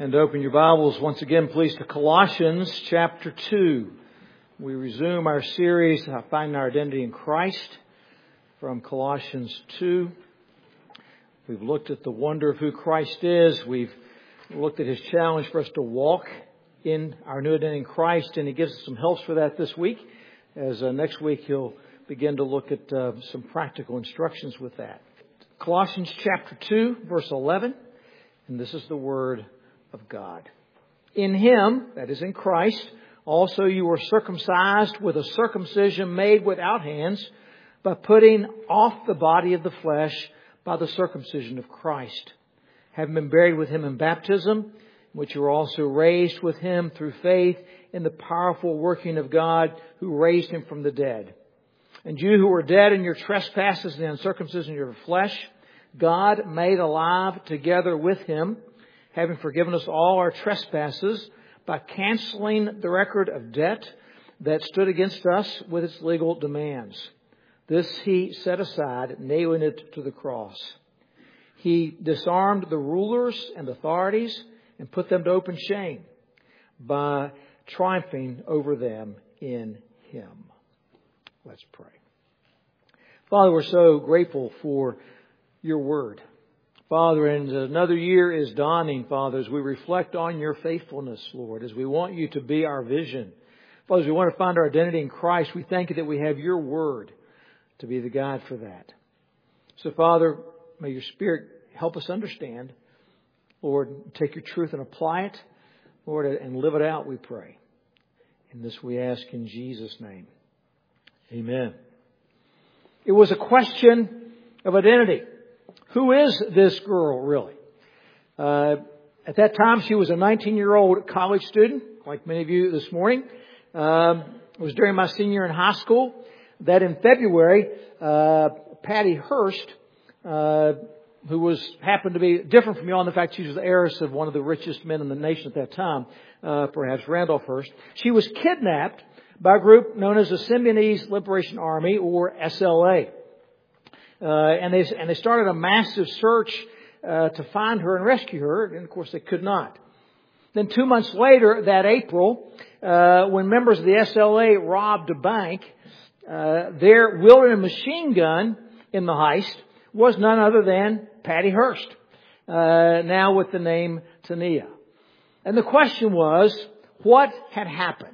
And open your Bibles once again, please, to Colossians chapter 2. We resume our series, Finding Our Identity in Christ, from Colossians 2. We've looked at the wonder of who Christ is. We've looked at His challenge for us to walk in our new identity in Christ, and He gives us some helps for that this week, as next week He'll begin to look at some practical instructions with that. Colossians chapter 2, verse 11, and this is the Word of God. In Him, that is in Christ, also you were circumcised with a circumcision made without hands, by putting off the body of the flesh by the circumcision of Christ, having been buried with Him in baptism, in which you were also raised with Him through faith in the powerful working of God who raised Him from the dead. And you who were dead in your trespasses and the uncircumcision of your flesh, God made alive together with Him, having forgiven us all our trespasses by canceling the record of debt that stood against us with its legal demands. This He set aside, nailing it to the cross. He disarmed the rulers and authorities and put them to open shame by triumphing over them in Him. Let's pray. Father, we're so grateful for Your Word. Father, and another year is dawning, Father, as we reflect on Your faithfulness, Lord, as we want You to be our vision. Father, as we want to find our identity in Christ, we thank You that we have Your Word to be the guide for that. So, Father, may Your Spirit help us understand. Lord, take Your truth and apply it, Lord, and live it out, we pray. And this we ask in Jesus' name. Amen. It was a question of identity. Who is this girl, really? At that time, she was a 19-year-old college student, like many of you this morning. It was during my senior year in high school that in February, Patty Hearst, who happened to be different from you all in the fact she was the heiress of one of the richest men in the nation at that time, perhaps Randolph Hearst. She was kidnapped by a group known as the Symbionese Liberation Army, or SLA. And they started a massive search to find her and rescue her, and of course they could not. Then 2 months later, that April, when members of the SLA robbed a bank, their wielding a machine gun in the heist was none other than Patty Hearst, now with the name Tania. And the question was, what had happened?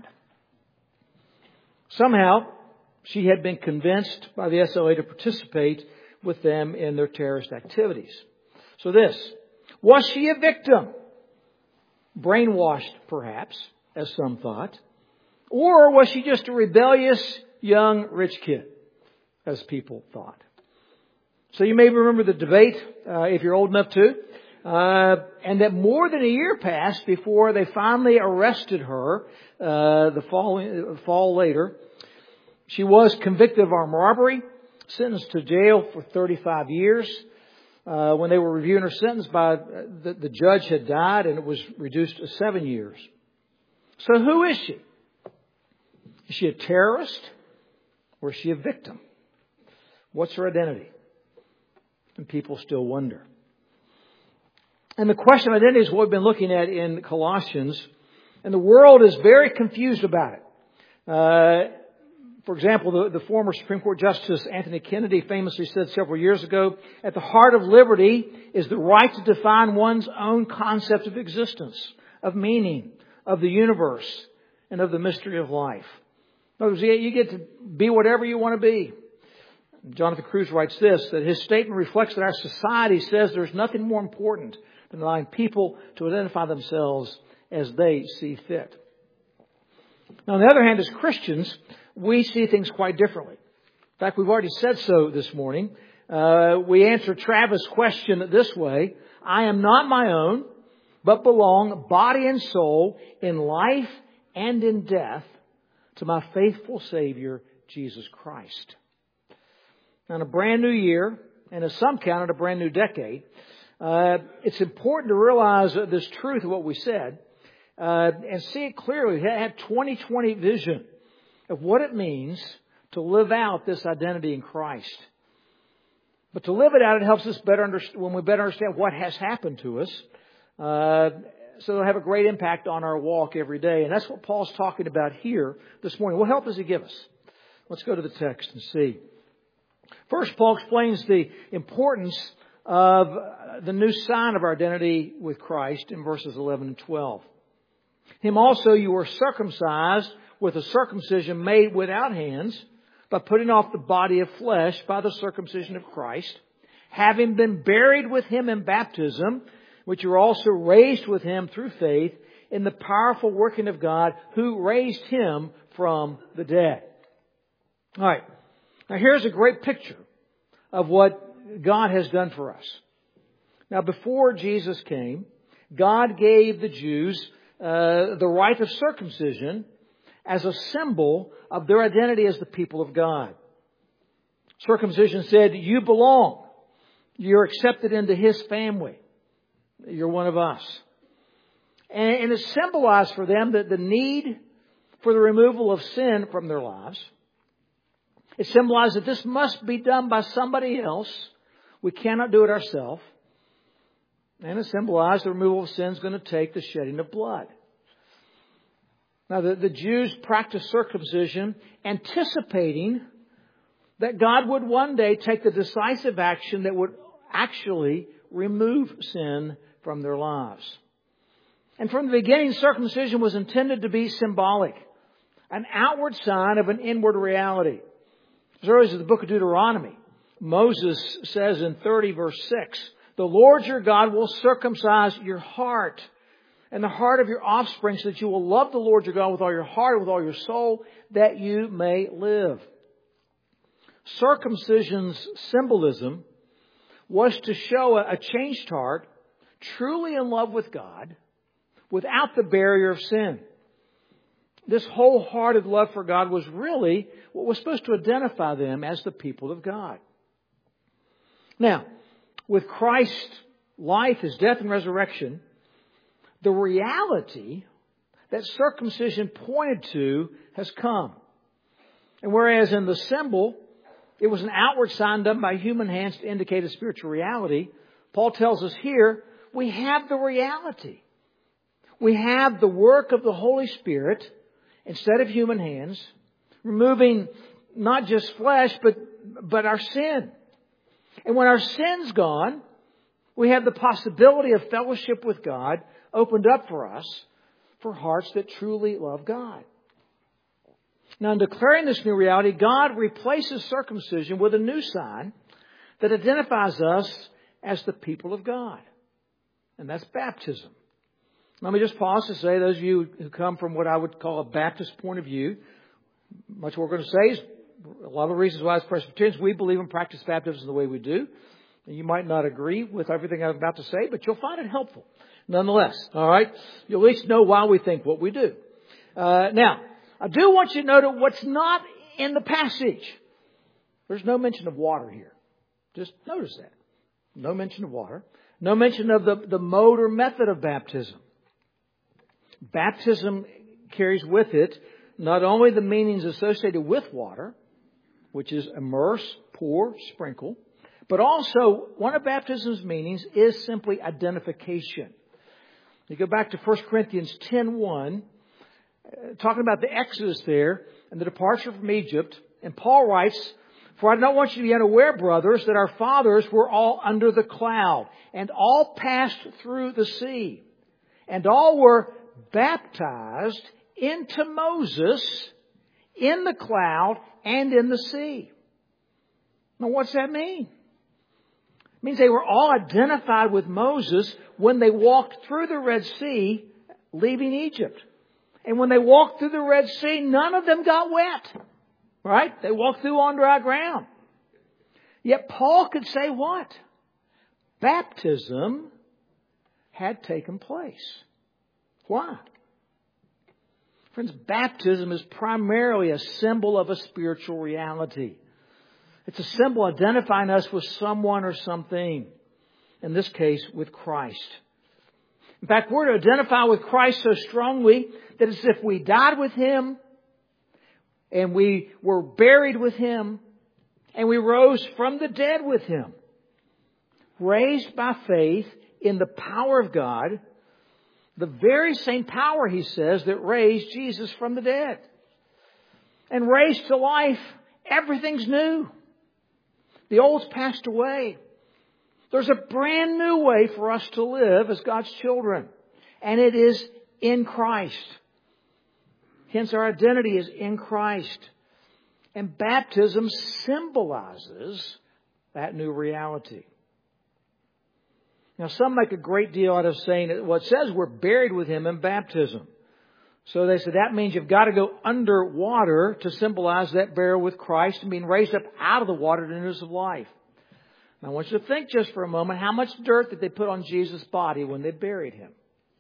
Somehow, she had been convinced by the SLA to participate with them in their terrorist activities. So was she a victim? Brainwashed, perhaps, as some thought. Or was she just a rebellious young rich kid, as people thought? So you may remember the debate, if you're old enough to, and that more than a year passed before they finally arrested her the fall later. She was convicted of armed robbery, sentenced to jail for 35 years. When they were reviewing her sentence, the judge had died and it was reduced to 7 years. So who is she? Is she a terrorist or is she a victim? What's her identity? And people still wonder. And the question of identity is what we've been looking at in Colossians. And the world is very confused about it. For example, the former Supreme Court Justice Anthony Kennedy famously said several years ago, at the heart of liberty is the right to define one's own concept of existence, of meaning, of the universe, and of the mystery of life. In other words, you get to be whatever you want to be. Jonathan Cruz writes this, that his statement reflects that our society says there's nothing more important than allowing people to identify themselves as they see fit. Now, on the other hand, as Christians, we see things quite differently. In fact, we've already said so this morning. We answer Travis' question this way: I am not my own, but belong, body and soul, in life and in death, to my faithful Savior, Jesus Christ. Now, in a brand new year, and as some count it, a brand new decade, it's important to realize this truth of what we said and see it clearly. Have 2020 vision of what it means to live out this identity in Christ. But to live it out, it helps us better understand, when we better understand what has happened to us, so they'll have a great impact on our walk every day. And that's what Paul's talking about here this morning. What help does he give us? Let's go to the text and see. First, Paul explains the importance of the new sign of our identity with Christ in verses 11 and 12. Him also you were circumcised with a circumcision made without hands, by putting off the body of flesh by the circumcision of Christ, having been buried with Him in baptism, which you were also raised with Him through faith in the powerful working of God who raised Him from the dead. All right. Now here's a great picture of what God has done for us. Now before Jesus came, God gave the Jews the rite of circumcision as a symbol of their identity as the people of God. Circumcision said, you belong. You're accepted into His family. You're one of us. And it symbolized for them that the need for the removal of sin from their lives. It symbolized that this must be done by somebody else. We cannot do it ourselves. And it symbolized the removal of sin is going to take the shedding of blood. Now, the Jews practiced circumcision anticipating that God would one day take the decisive action that would actually remove sin from their lives. And from the beginning, circumcision was intended to be symbolic, an outward sign of an inward reality. As early as the book of Deuteronomy, Moses says in 30 verse 6, the Lord your God will circumcise your heart and the heart of your offspring, so that you will love the Lord your God with all your heart and with all your soul, that you may live. Circumcision's symbolism was to show a changed heart, truly in love with God, without the barrier of sin. This wholehearted love for God was really what was supposed to identify them as the people of God. Now, with Christ's life, His death and resurrection, the reality that circumcision pointed to has come. And whereas in the symbol, it was an outward sign done by human hands to indicate a spiritual reality, Paul tells us here, we have the reality. We have the work of the Holy Spirit instead of human hands, removing not just flesh, but our sin. And when our sin's gone, we have the possibility of fellowship with God opened up for us for hearts that truly love God. Now, in declaring this new reality, God replaces circumcision with a new sign that identifies us as the people of God. And that's baptism. Let me just pause to say, those of you who come from what I would call a Baptist point of view, much what we're going to say is a lot of the reasons why as Presbyterians we believe and practice baptism the way we do. And you might not agree with everything I'm about to say, but you'll find it helpful nonetheless. All right? You'll at least know why we think what we do. Now, I do want you to note what's not in the passage. There's no mention of water here. Just notice that. No mention of water. No mention of the mode or method of baptism. Baptism carries with it not only the meanings associated with water, which is immerse, pour, sprinkle, but also one of baptism's meanings is simply identification. You go back to 1 Corinthians 10:1, talking about the Exodus there and the departure from Egypt. And Paul writes, for I do not want you to be unaware, brothers, that our fathers were all under the cloud and all passed through the sea and all were baptized into Moses in the cloud and in the sea. Now, what's that mean? It means they were all identified with Moses when they walked through the Red Sea, leaving Egypt. And when they walked through the Red Sea, none of them got wet. Right? They walked through on dry ground. Yet Paul could say what? Baptism had taken place. Why? Friends, baptism is primarily a symbol of a spiritual reality. It's a symbol identifying us with someone or something. In this case, with Christ. In fact, we're to identify with Christ so strongly that it's as if we died with Him and we were buried with Him and we rose from the dead with Him. Raised by faith in the power of God The very same power, he says, that raised Jesus from the dead. And raised to life, everything's new. The old's passed away. There's a brand new way for us to live as God's children. And it is in Christ. Hence our identity is in Christ. And baptism symbolizes that new reality. Now some make a great deal out of saying that, well, it says we're buried with Him in baptism. So they say that means you've got to go underwater to symbolize that burial with Christ and being raised up out of the water to newness of life. Now I want you to think just for a moment, how much dirt did they put on Jesus' body when they buried Him?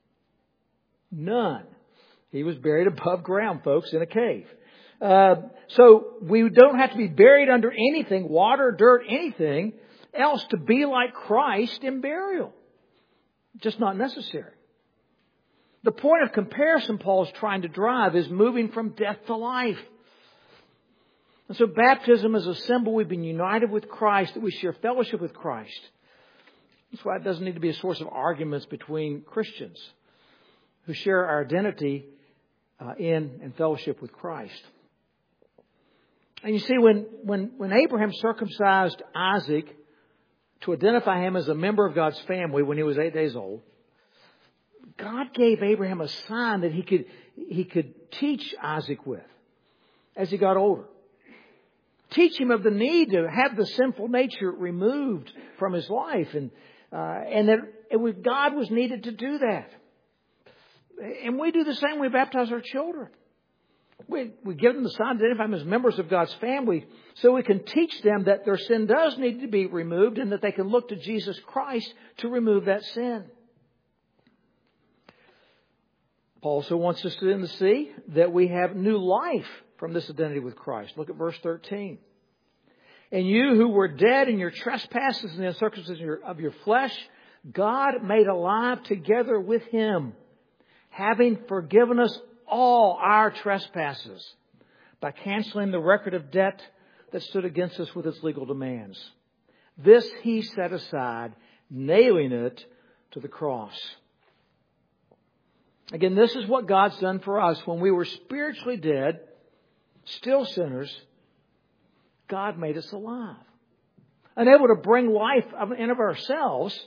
None. He was buried above ground, folks, in a cave. So we don't have to be buried under anything, water, dirt, anything else to be like Christ in burial. Just not necessary. The point of comparison Paul's trying to drive is moving from death to life. And so baptism is a symbol we've been united with Christ, that we share fellowship with Christ. That's why it doesn't need to be a source of arguments between Christians who share our identity in and fellowship with Christ. And you see, when Abraham circumcised Isaac to identify him as a member of God's family when he was 8 days old, God gave Abraham a sign that he could teach Isaac with as he got older. Teach him of the need to have the sinful nature removed from his life, and that God was needed to do that. And we do the same. We baptize our children. We give them the sign to identify them as members of God's family so we can teach them that their sin does need to be removed and that they can look to Jesus Christ to remove that sin. Paul also wants us to see that we have new life from this identity with Christ. Look at verse 13. And you who were dead in your trespasses and the uncircumcision of your flesh, God made alive together with Him, having forgiven us all our trespasses by canceling the record of debt that stood against us with its legal demands. This He set aside, nailing it to the cross. Again, this is what God's done for us. When we were spiritually dead, still sinners, God made us alive. Unable to bring life in of ourselves,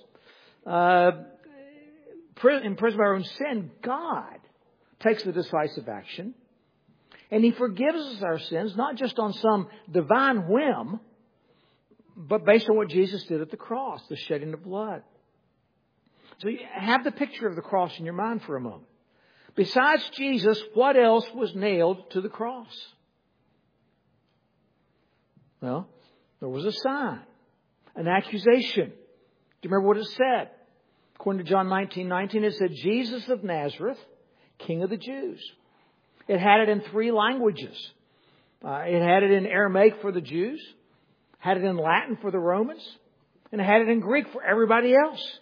imprisoned by our own sin, God takes the decisive action. And He forgives us our sins, not just on some divine whim, but based on what Jesus did at the cross, the shedding of blood. So you have the picture of the cross in your mind for a moment. Besides Jesus, what else was nailed to the cross? Well, there was a sign, an accusation. Do you remember what it said? According to John 19:19, it said, Jesus of Nazareth, King of the Jews. It had it in 3 languages. It had it in Aramaic for the Jews, had it in Latin for the Romans, and it had it in Greek for everybody else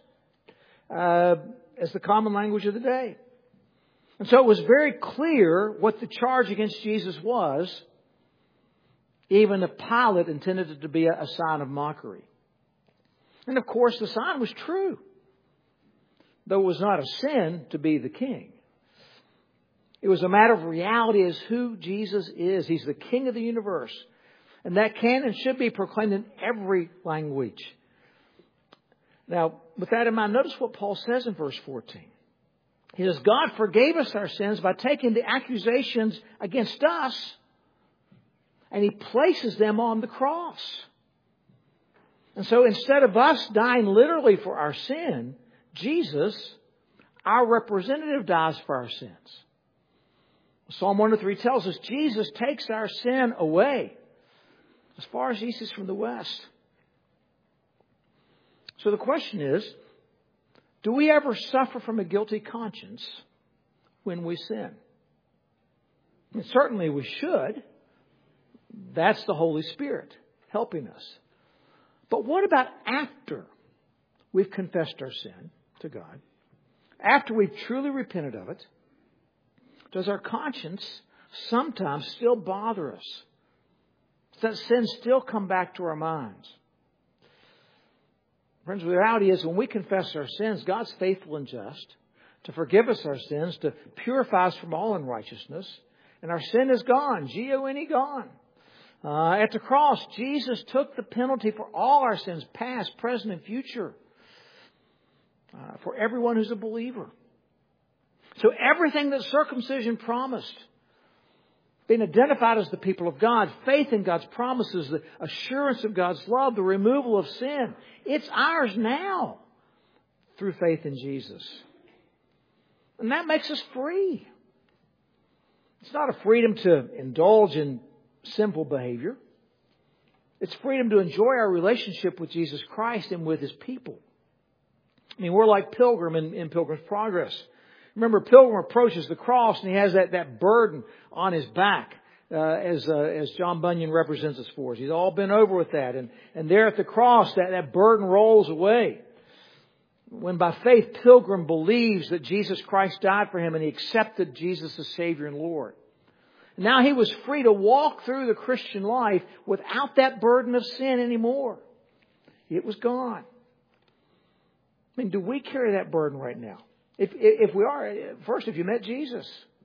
as the common language of the day. And so it was very clear what the charge against Jesus was. Even if Pilate intended it to be a sign of mockery. And of course the sign was true. Though it was not a sin to be the king. It was a matter of reality as who Jesus is. He's the King of the universe. And that can and should be proclaimed in every language. Now, with that in mind, notice what Paul says in verse 14. He says, God forgave us our sins by taking the accusations against us, and He places them on the cross. And so instead of us dying literally for our sin, Jesus, our representative, dies for our sins. Psalm 103 tells us Jesus takes our sin away as far as east is from the west. So the question is, do we ever suffer from a guilty conscience when we sin? And certainly we should. That's the Holy Spirit helping us. But what about after we've confessed our sin to God? After we've truly repented of it, does our conscience sometimes still bother us? Does that sin still come back to our minds? Friends, the reality is when we confess our sins, God's faithful and just to forgive us our sins, to purify us from all unrighteousness. And our sin is gone. G-O-N-E, gone. At the cross, Jesus took the penalty for all our sins, past, present, and future, for everyone who's a believer. So everything that circumcision promised, being identified as the people of God, faith in God's promises, the assurance of God's love, the removal of sin, it's ours now through faith in Jesus. And that makes us free. It's not a freedom to indulge in sinful behavior. It's freedom to enjoy our relationship with Jesus Christ and with His people. I mean, we're like Pilgrim in Pilgrim's Progress. Remember, Pilgrim approaches the cross and he has that burden on his back, as John Bunyan represents us for us. He's all been over with that. And there at the cross, that burden rolls away. When by faith Pilgrim believes that Jesus Christ died for him and he accepted Jesus as Savior and Lord. Now he was free to walk through the Christian life without that burden of sin anymore. It was gone. I mean, do we carry that burden right now? If we are, first, if you met Jesus.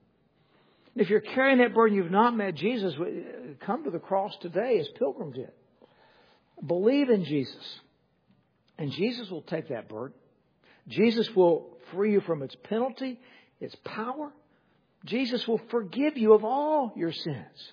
If you're carrying that burden, you've not met Jesus, come to the cross today as Pilgrim did. Believe in Jesus. And Jesus will take that burden. Jesus will free you from its penalty, its power. Jesus will forgive you of all your sins.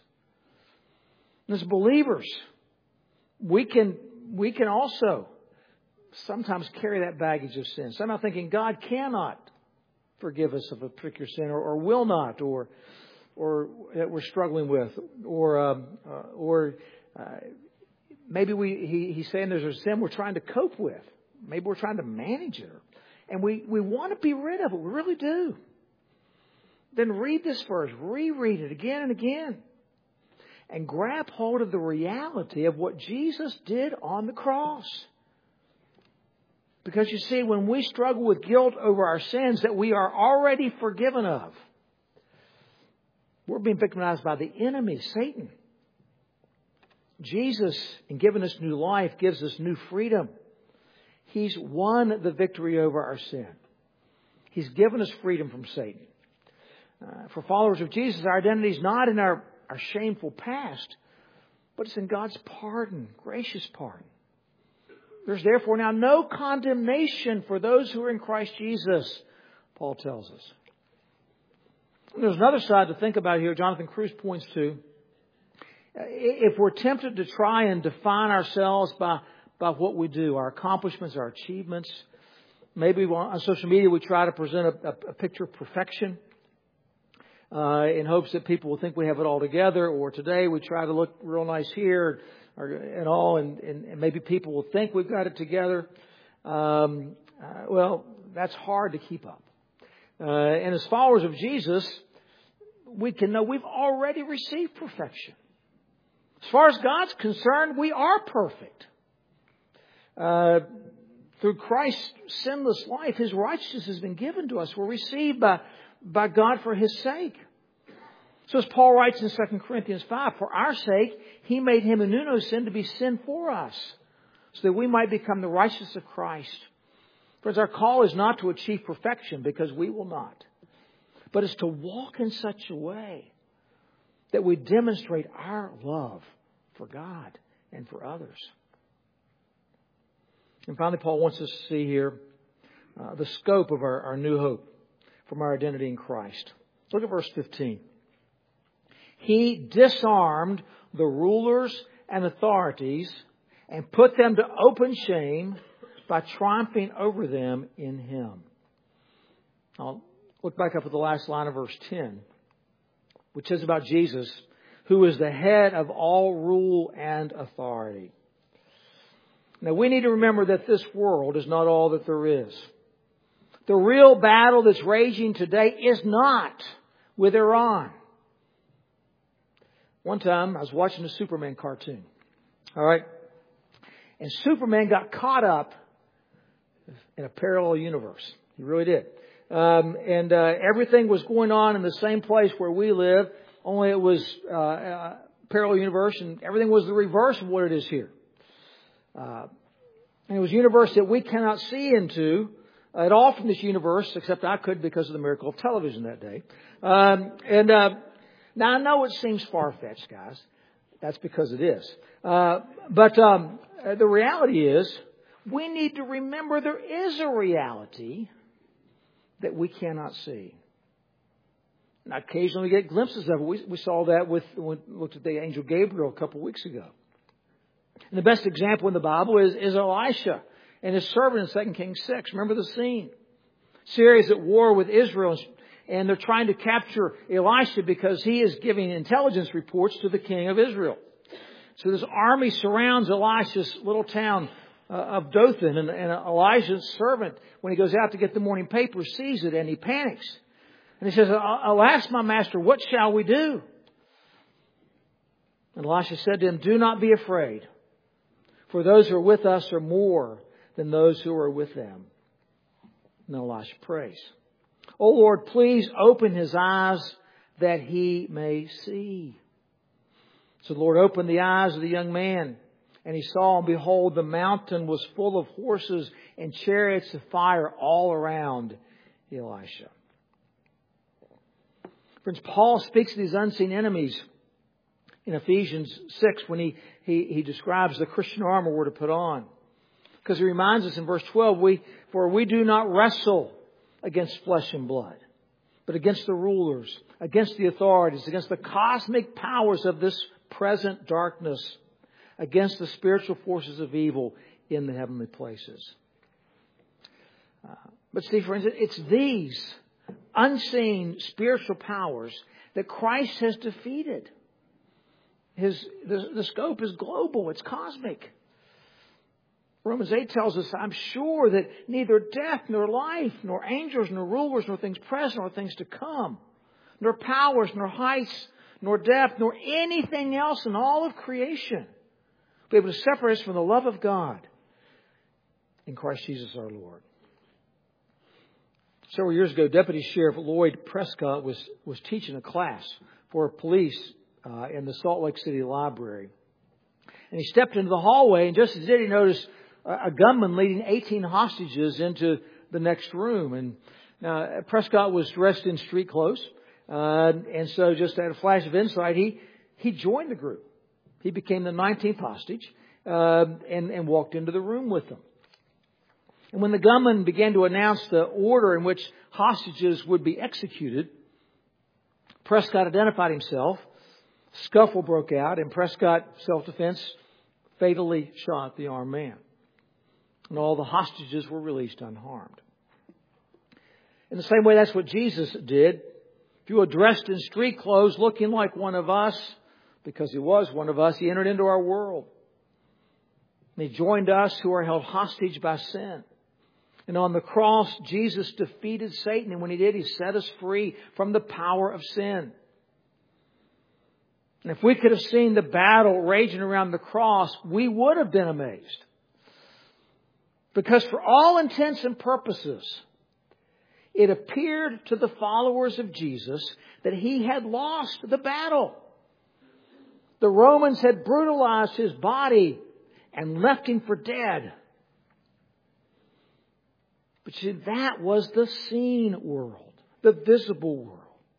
And as believers, we can also sometimes carry that baggage of sin. Sometimes thinking God cannot forgive us of a particular sin, or will not, or that we're struggling with, or maybe he's saying there's a sin we're trying to cope with. Maybe we're trying to manage it, and we want to be rid of it. We really do. Then read this verse, reread it again and again, and grab hold of the reality of what Jesus did on the cross. Because you see, when we struggle with guilt over our sins that we are already forgiven of, we're being victimized by the enemy, Satan. Jesus, in giving us new life, gives us new freedom. He's won the victory over our sin. He's given us freedom from Satan. For followers of Jesus, our identity is not in our shameful past, but it's in God's pardon, gracious pardon. There's therefore now no condemnation for those who are in Christ Jesus, Paul tells us. And there's another side to think about here, Jonathan Cruz points to. If we're tempted to try and define ourselves by what we do, our accomplishments, our achievements, maybe on social media we try to present a picture of perfection in hopes that people will think we have it all together, or today we try to look real nice here and all, and maybe people will think we've got it together. Well, that's hard to keep up. And as followers of Jesus, we can know we've already received perfection. As far as God's concerned, we are perfect. Through Christ's sinless life, His righteousness has been given to us. We're received by God for His sake. So as Paul writes in 2 Corinthians 5, for our sake, He made Him who knew no sin to be sin for us, so that we might become the righteousness of Christ. Friends, our call is not to achieve perfection, because we will not, but it's to walk in such a way that we demonstrate our love for God and for others. And finally, Paul wants us to see here the scope of our new hope from our identity in Christ. Look at verse 15. He disarmed the rulers and authorities and put them to open shame by triumphing over them in Him. I'll look back up at the last line of verse 10, which says about Jesus, who is the head of all rule and authority. Now, we need to remember that this world is not all that there is. The real battle that's raging today is not with Iran. One time, I was watching a Superman cartoon. All right? And Superman got caught up in a parallel universe. He really did. And everything was going on in the same place where we live, only it was a parallel universe, and everything was the reverse of what it is here. And it was a universe that we cannot see into, at all from this universe, except I could because of the miracle of television that day. Now I know it seems far-fetched, guys. That's because it is. But the reality is, we need to remember there is a reality that we cannot see. And occasionally we get glimpses of it. We saw that when we looked at the angel Gabriel a couple of weeks ago. And the best example in the Bible is Elisha and his servant in 2 Kings 6. Remember the scene. Syria is at war with Israel, and they're trying to capture Elisha because he is giving intelligence reports to the king of Israel. So this army surrounds Elisha's little town of Dothan, and Elijah's servant, when he goes out to get the morning paper, sees it and he panics. And he says, "Alas, my master, what shall we do?" And Elisha said to him, "Do not be afraid, for those who are with us are more than those who are with them." And Elisha prays, "O Lord, please open his eyes that he may see." So the Lord opened the eyes of the young man, and he saw, and behold, the mountain was full of horses and chariots of fire all around Elisha. Friends, Paul speaks of these unseen enemies in Ephesians 6 when he describes the Christian armor we're to put on. Because he reminds us in verse 12, for we do not wrestle against flesh and blood, but against the rulers, against the authorities, against the cosmic powers of this present darkness, against the spiritual forces of evil in the heavenly places. But see, friends, it's these unseen spiritual powers that Christ has defeated. The scope is global. It's cosmic. Romans 8 tells us, "I'm sure that neither death, nor life, nor angels, nor rulers, nor things present, nor things to come, nor powers, nor heights, nor depth, nor anything else in all of creation will be able to separate us from the love of God in Christ Jesus our Lord." Several years ago, Deputy Sheriff Lloyd Prescott was teaching a class for police in the Salt Lake City Library. And he stepped into the hallway, and just as he did, he noticed a gunman leading 18 hostages into the next room. And now Prescott was dressed in street clothes. And so just at a flash of insight, he joined the group. He became the 19th hostage and walked into the room with them. And when the gunman began to announce the order in which hostages would be executed, Prescott identified himself. Scuffle broke out, and Prescott, self-defense, fatally shot the armed man. And all the hostages were released unharmed. In the same way, that's what Jesus did. If you were dressed in street clothes, looking like one of us, because he was one of us, he entered into our world. And he joined us who are held hostage by sin. And on the cross, Jesus defeated Satan. And when he did, he set us free from the power of sin. And if we could have seen the battle raging around the cross, we would have been amazed. Because for all intents and purposes, it appeared to the followers of Jesus that he had lost the battle. The Romans had brutalized his body and left him for dead. But see, that was the seen world, the visible world.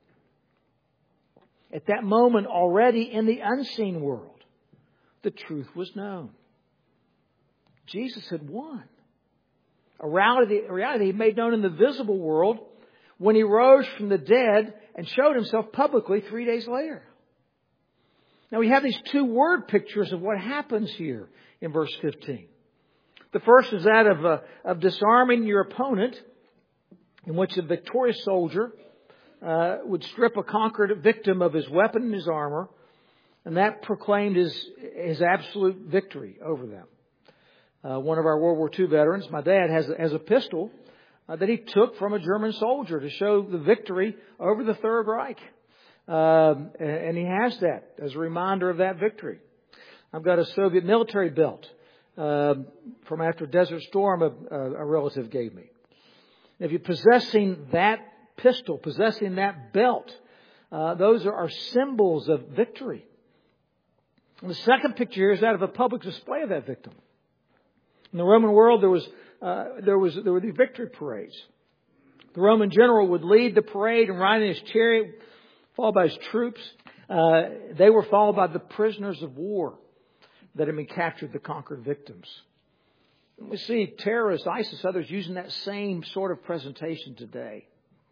At that moment, already in the unseen world, the truth was known. Jesus had won. A reality he made known in the visible world when he rose from the dead and showed himself publicly 3 days later. Now we have these two word pictures of what happens here in verse 15. The first is that of disarming your opponent, in which a victorious soldier would strip a conquered victim of his weapon and his armor, and that proclaimed his absolute victory over them. One of our World War II veterans, my dad, has a pistol that he took from a German soldier to show the victory over the Third Reich. And he has that as a reminder of that victory. I've got a Soviet military belt from after Desert Storm a relative gave me. If you're possessing that pistol, possessing that belt, those are symbols of victory. And the second picture here is that of a public display of that victim. In the Roman world, there were the victory parades. The Roman general would lead the parade and ride in his chariot, followed by his troops. They were followed by the prisoners of war that had been captured, the conquered victims. And we see terrorists, ISIS, others using that same sort of presentation today.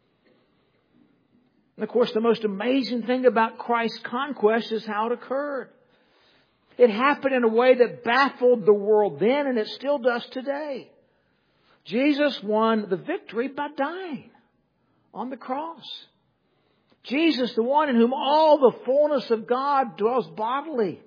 And of course, the most amazing thing about Christ's conquest is how it occurred. It happened in a way that baffled the world then, and it still does today. Jesus won the victory by dying on the cross. Jesus, the one in whom all the fullness of God dwells bodily.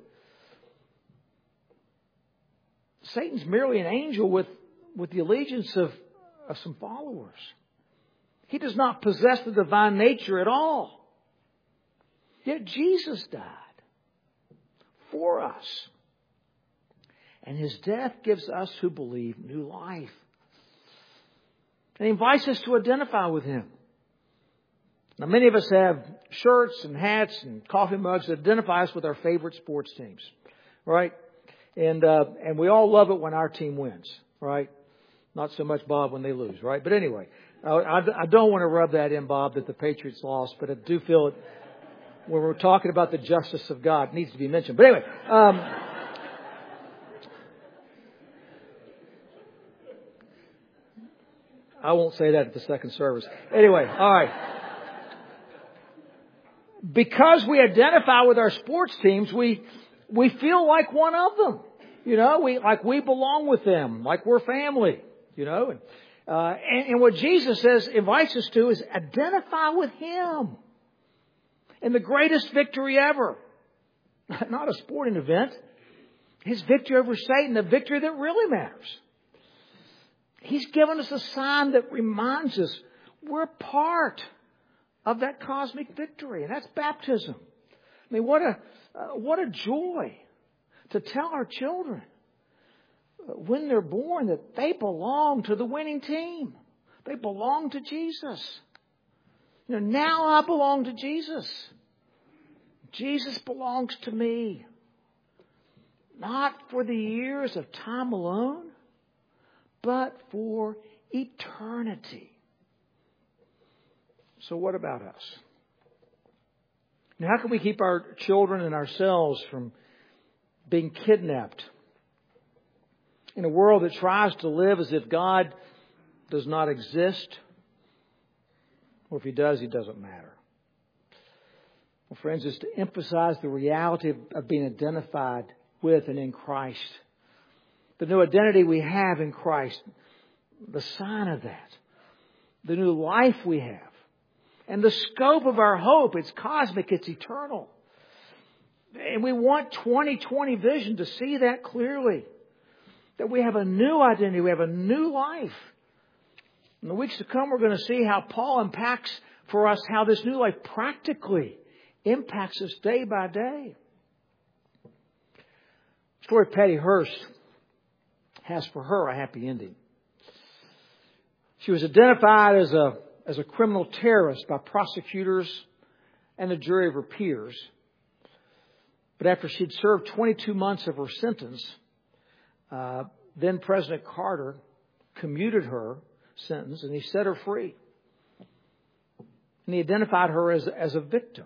Satan's merely an angel with the allegiance of some followers. He does not possess the divine nature at all. Yet Jesus died for us. And His death gives us who believe new life. And He invites us to identify with Him. Now, many of us have shirts and hats and coffee mugs that identify us with our favorite sports teams, right? And we all love it when our team wins, right? Not so much, Bob, when they lose, right? But anyway, I don't want to rub that in, Bob, that the Patriots lost, but I do feel it when we're talking about the justice of God. It needs to be mentioned. But anyway, I won't say that at the second service. Anyway, all right. Because we identify with our sports teams, we feel like one of them. You know, we belong with them, like we're family, you know. And what Jesus invites us to is identify with Him in the greatest victory ever. Not a sporting event. His victory over Satan, the victory that really matters. He's given us a sign that reminds us we're part of that cosmic victory, and that's baptism. I mean, what a joy to tell our children when they're born that they belong to the winning team. They belong to Jesus. You know, now I belong to Jesus. Jesus belongs to me. Not for the years of time alone, but for eternity. So what about us? Now, how can we keep our children and ourselves from being kidnapped in a world that tries to live as if God does not exist? Or if He does, He doesn't matter. Well, friends, it's to emphasize the reality of being identified with and in Christ. The new identity we have in Christ, the sign of that. The new life we have. And the scope of our hope, it's cosmic, it's eternal. And we want 2020 vision to see that clearly. That we have a new identity, we have a new life. In the weeks to come, we're going to see how Paul unpacks for us how this new life practically impacts us day by day. The story of Patty Hearst has for her a happy ending. She was identified as a criminal terrorist by prosecutors and a jury of her peers. But after she'd served 22 months of her sentence, then President Carter commuted her sentence and he set her free. And he identified her as a victim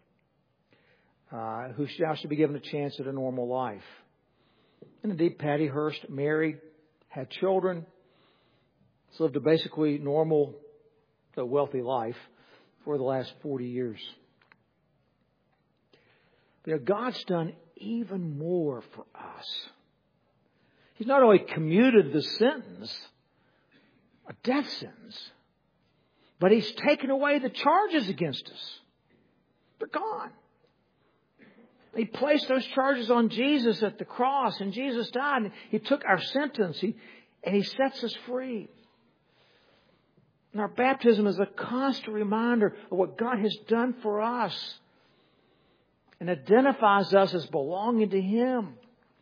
who now should be given a chance at a normal life. And indeed, Patty Hearst married, had children, lived a basically normal, wealthy life for the last 40 years. But, you know, God's done even more for us. He's not only commuted the sentence, a death sentence, but He's taken away the charges against us. They're gone. He placed those charges on Jesus at the cross, and Jesus died. And He took our sentence, and He sets us free. And our baptism is a constant reminder of what God has done for us and identifies us as belonging to Him.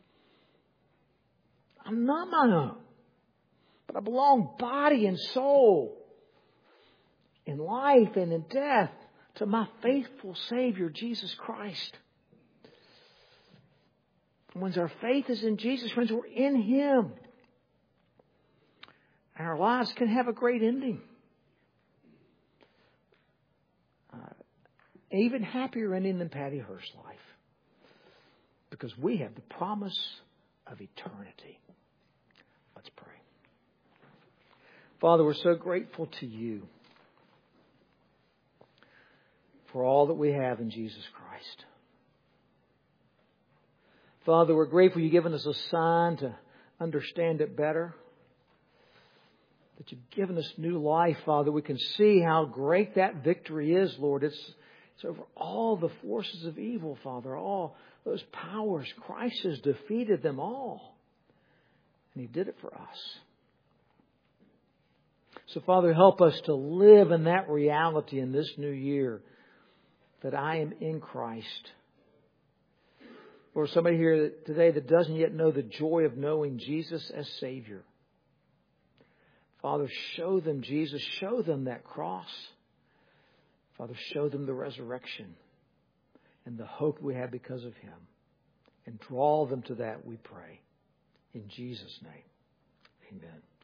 I'm not my own, but I belong body and soul, in life and in death, to my faithful Savior, Jesus Christ. And when our faith is in Jesus, friends, we're in Him. And our lives can have a great ending. Even happier ending than Patty Hearst's life. Because we have the promise of eternity. Let's pray. Father, we're so grateful to you for all that we have in Jesus Christ. Father, we're grateful you've given us a sign to understand it better. That you've given us new life, Father. We can see how great that victory is, Lord. It's over all the forces of evil, Father. All those powers. Christ has defeated them all. And He did it for us. So, Father, help us to live in that reality in this new year. That I am in Christ. Or somebody here today that doesn't yet know the joy of knowing Jesus as Savior. Father, show them Jesus. Show them that cross. Father, show them the resurrection and the hope we have because of Him. And draw them to that, we pray. In Jesus' name, amen.